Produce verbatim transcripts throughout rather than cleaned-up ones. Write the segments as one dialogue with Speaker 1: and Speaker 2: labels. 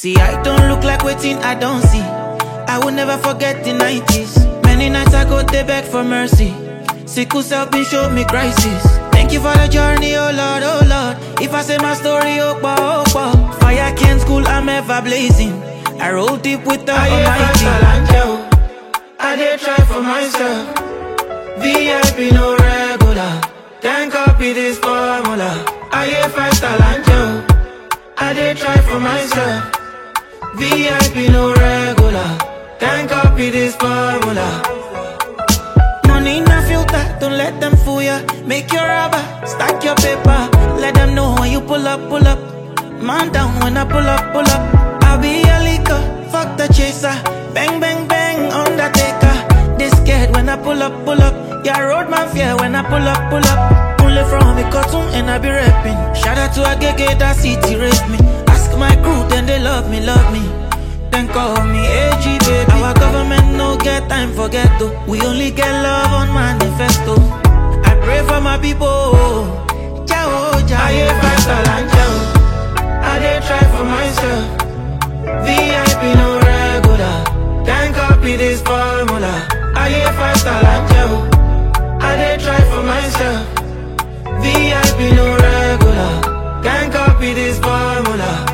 Speaker 1: See, I don't look like waiting, I don't see. I will never forget the nineties. Many nights I go they beg for mercy. Sickle self been showed me crisis. Thank you for the journey, oh Lord, oh Lord. If I say my story, oh pa, oh pa. Fire can't school, I'm ever blazing. I roll deep with the
Speaker 2: I
Speaker 1: Almighty.
Speaker 2: I did try for myself. V I P no regular. Then copy this formula. I hear five star angel. I did try for myself. V I P no regular. Then copy this formula.
Speaker 1: Money in a filter, don't let them fool ya. Make your rubber, stack your paper. Let them know when you pull up, pull up. Man down when I pull up, pull up. I'll be a leaker, fuck the chaser. Bang, bang, bang, undertaker. They scared when I pull up, pull up. Yeah, road man fear when I pull up, pull up. Only from a cartoon and I be rapping. Shout out to a gege that city raised me. Ask my crew, then they love me, love me. Then call me A G baby. Our government no get time for ghetto. We only get love on manifesto. I pray for my people. Ciao, ciao.
Speaker 2: I hear five star angel. I did try for myself. V I P no regular. Then copy this formula. I hear five star angel. I did try for myself. V I P no regular. Then copy this formula.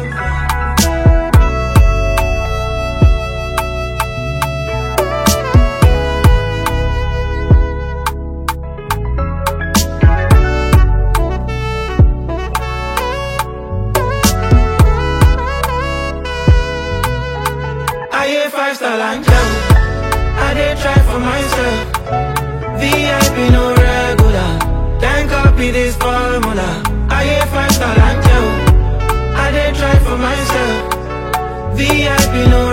Speaker 2: I hear five star angel. I did try for myself. V I P no regular. Then copy this formula. I hear five star angel. I did try for myself. V I P no